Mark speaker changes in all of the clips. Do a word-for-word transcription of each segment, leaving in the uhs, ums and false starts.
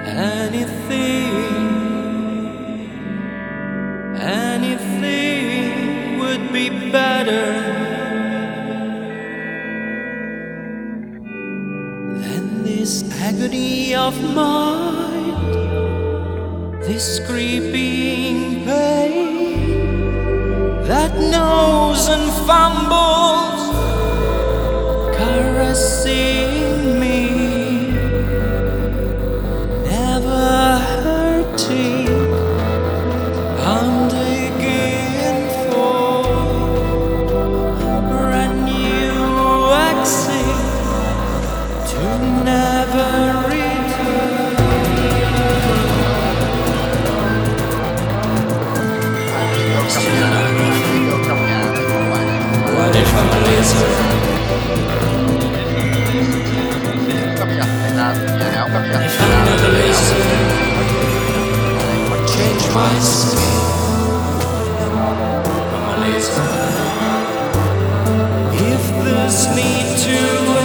Speaker 1: Anything, anything would be better than this agony of mind, this creeping pain that knows and fumbles, caressing me, never hurting. I'm digging for a brand new exit to never return. What if I'm a lizard? If I'm not a lizard, change my skin. I'm a lizard. If there's need to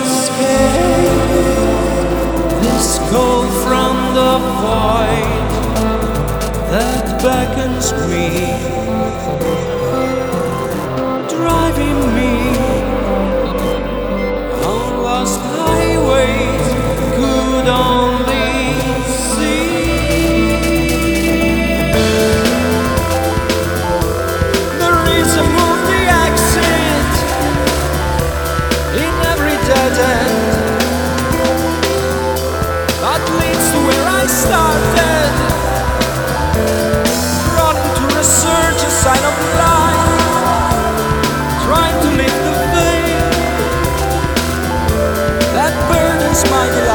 Speaker 1: escape this call from the void that beckons me, driving me on lost highways, could only see there is a movie exit in every dead end that leads to where I started, running to research a sign of life, trying to lift the veil that burdens my life.